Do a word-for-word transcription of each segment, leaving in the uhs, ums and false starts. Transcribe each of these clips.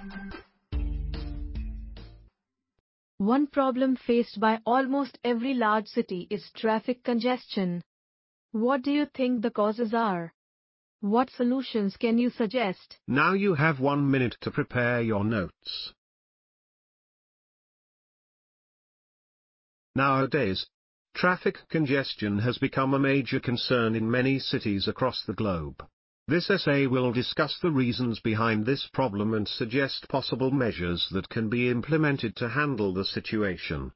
One problem faced by almost every large city is traffic congestion. What do you think the causes are? What solutions can you suggest? Now you have one minute to prepare your notes. Nowadays, traffic congestion has become a major concern in many cities across the globe. This essay will discuss the reasons behind this problem and suggest possible measures that can be implemented to handle the situation.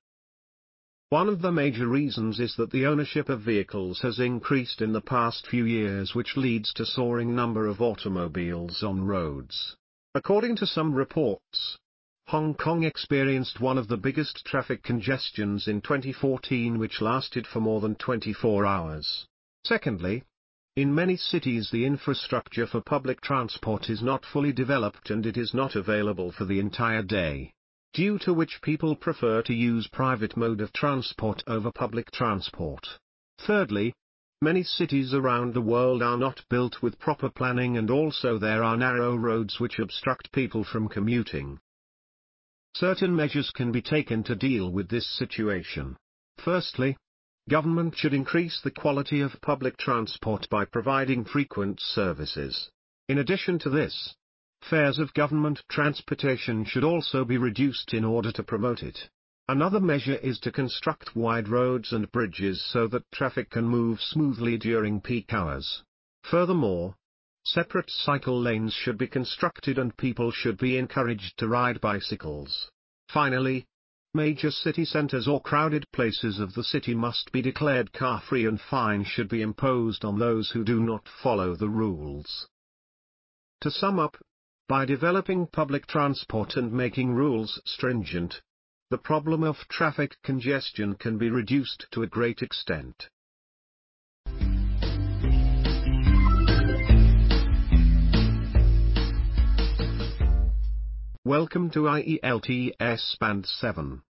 One of the major reasons is that the ownership of vehicles has increased in the past few years, which leads to soaring number of automobiles on roads. According to some reports, Hong Kong experienced one of the biggest traffic congestions in twenty fourteen, which lasted for more than twenty-four hours. Secondly, in many cities the infrastructure for public transport is not fully developed and it is not available for the entire day, due to which people prefer to use private mode of transport over public transport. Thirdly, many cities around the world are not built with proper planning, and also there are narrow roads which obstruct people from commuting. Certain measures can be taken to deal with this situation. Firstly, government should increase the quality of public transport by providing frequent services. In addition to this, fares of government transportation should also be reduced in order to promote it. Another measure is to construct wide roads and bridges so that traffic can move smoothly during peak hours. Furthermore, separate cycle lanes should be constructed and people should be encouraged to ride bicycles. Finally, major city centers or crowded places of the city must be declared car-free and fines should be imposed on those who do not follow the rules. To sum up, by developing public transport and making rules stringent, the problem of traffic congestion can be reduced to a great extent. Welcome to I E L T S Band seven.